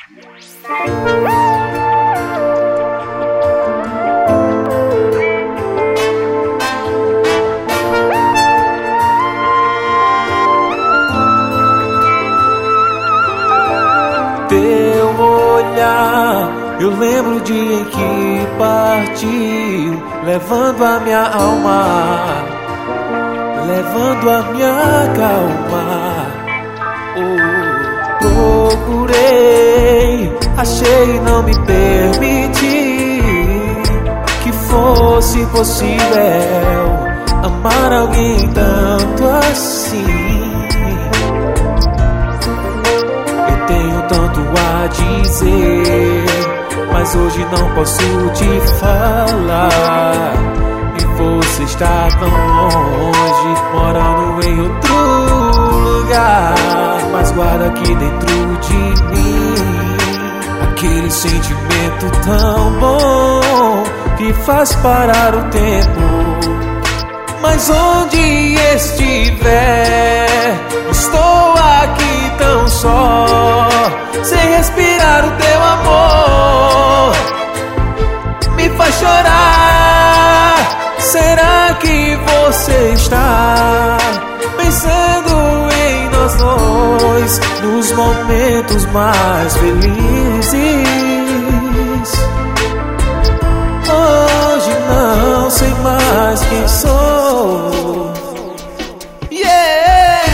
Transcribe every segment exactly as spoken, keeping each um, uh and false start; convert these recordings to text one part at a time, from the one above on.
Teu olhar, eu lembro o dia em que partiu, levando a minha alma, levando a minha calma. Oh, procurei, achei e não me permiti que fosse possível amar alguém tanto assim. Tenho tanto a dizer, mas hoje não posso te falar. E você está tão longe, morando em outro lugar. Mas guarda aqui dentro de mim aquele sentimento tão bom que faz parar o tempo. Mas onde estiver, estou aqui tão só, sem respirar o teu amor. Me faz chorar. Será que você está pensando em nós dois nos momentos mais felizes? Hoje não sei mais quem sou. Yeah!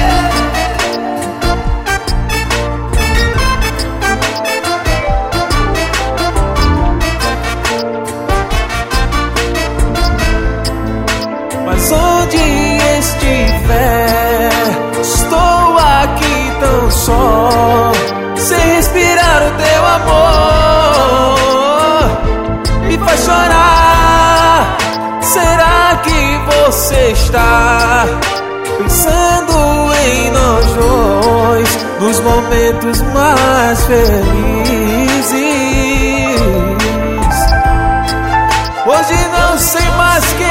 Mas onde estiver, estou aqui tão só, sem respirar o teu amor. Me faz chorar. Será que você está pensando em nós dois nos momentos mais felizes? Hoje não sei mais que